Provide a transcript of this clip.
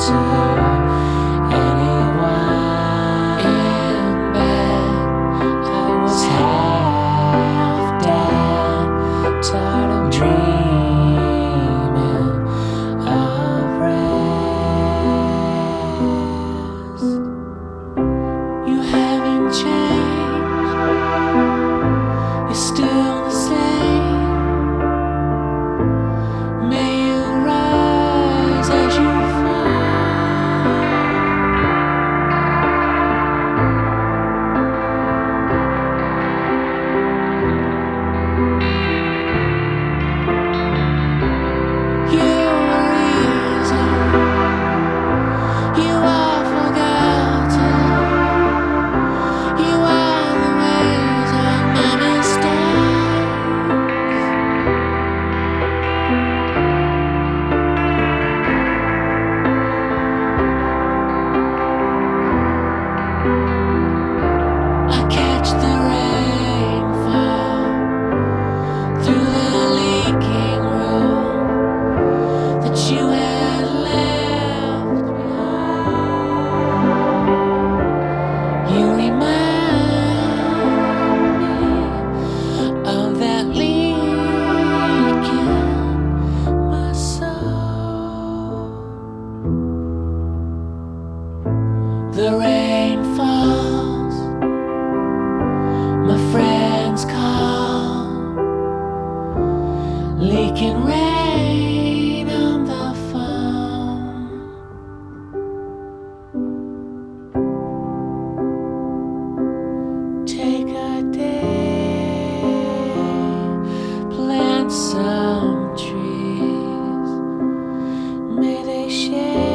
to anyone in bed. I was half dead, tired of dreaming of rest. You haven't changed, you're still the same. May you rise as you fall. You are easy, you are forgotten. You are the ways of my mistakes. I catch the rain fall through the leaking room that you had left behind. You remind me of that leak in my soul. The rain falls, my friends call, leaking rain on the phone. Take a day, plant some trees, may they share